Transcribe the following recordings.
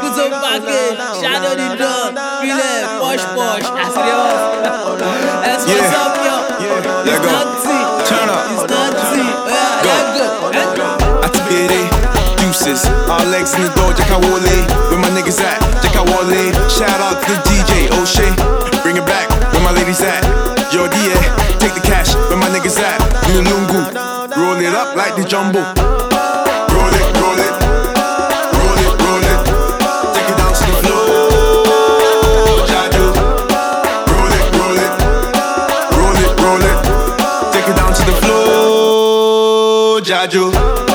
Kuzo Package, Shadow the Dawn, Relax, Posh Posh, that's the house. That's what's up, yo. It's nothing. Turn up. It's nothing. Let's go. Atibere, deuces, all legs in the door, Jacka Wale. Where my niggas at? Jacka Wale. Shout out to the DJ, O'Shea. Bring it back, where my ladies at? Yo, DA, take the cash, where my niggas at? Lungu, roll it up like the jumbo. Roll it, roll it. Roll it, roll it. Take it down to the floor, Jaju. Roll it, roll it. Roll it, roll it. Take it down to the floor, Jaju.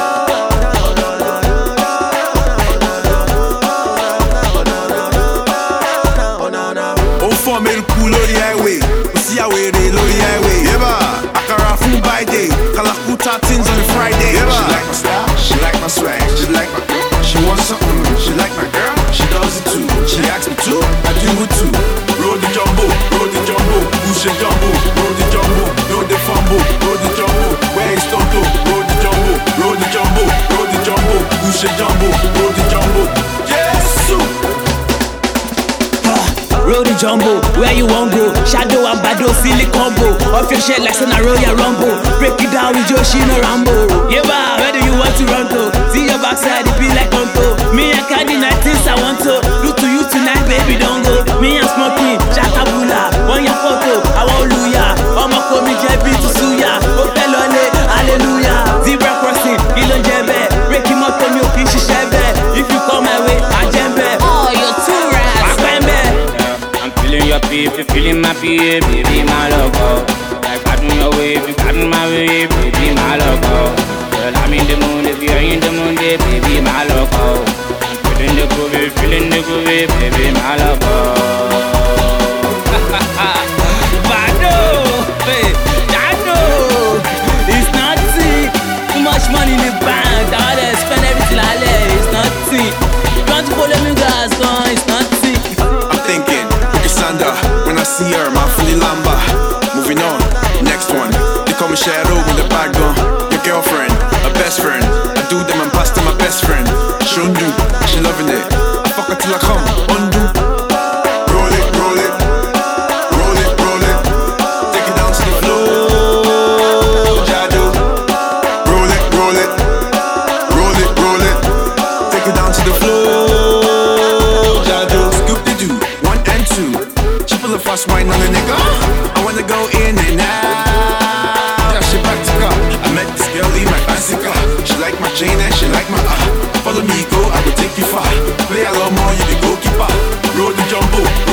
Made a cool on the highway. We see how we dey low the highway. Yeba, Akara food by day. Kalakuta things on the Friday. Yeba. She like my style, she like my swag, she like my girl. She wants something, she like my girl. She does it too. She asks me too, I do it too. Roll the jumbo, push the jumbo, roll the jumbo, no the fumble, roll the jumbo. Where is Tonto? Roll the jumbo, roll the jumbo, roll the jumbo, push the jumbo, roll the jumbo. Yes, Roll the jumbo, where you won't go. Shadow and Bado, silly combo. Off your shit like a Royal Rumble. Break it down with Joshi no Rambo. Yeah, where do you want to run to? See your backside, it be like Tonto. Me and Candy, night things I want to do to you tonight, baby, don't go. Me and Smokey, Chakabula. Want your photo, I want Luya. I'ma call me JB to Suya. Hotel Ole, hallelujah. Zebra crossing, Ilon Jebe. Break him up to me, Okishi Shebe. If you come my way, I Jembe. Oh, you're too rad. Your pee, if you feeling my pee, baby, my logo. Like cutting your way, if you cutting my way, baby, my logo. Girl, I'm in the mood, if you're in the mood, baby, my logo. I'm feeling the groove, baby, my logo. Bado, hey, Jado, it's nothing. Too much money in the bank, I wanna spend everything I let. It's nothing. Don't follow me, guys, gone, it's nothing. I'm thinking. When I see her, my fully lamba. Moving on, next one. They call me Shadow with the bag gun. Your girlfriend, a best friend. I do them and pass to my best friend. Shundu, she loving it. I fuck her till I come, undo. Roll it, roll it. Roll it, roll it. Take it down to the floor, Jadu. Roll it, roll it. Roll it, roll it. Take it down to the floor, Jadu. Scoop-de-doo, 1 and 2. The fast wine on the nigga. I wanna go in and out. Yeah, she back to go. I met this girl in my bicycle. She like my chain and she like my Follow me, go, I will take you far. Play a lot more, you the goalkeeper. Roll the jumbo,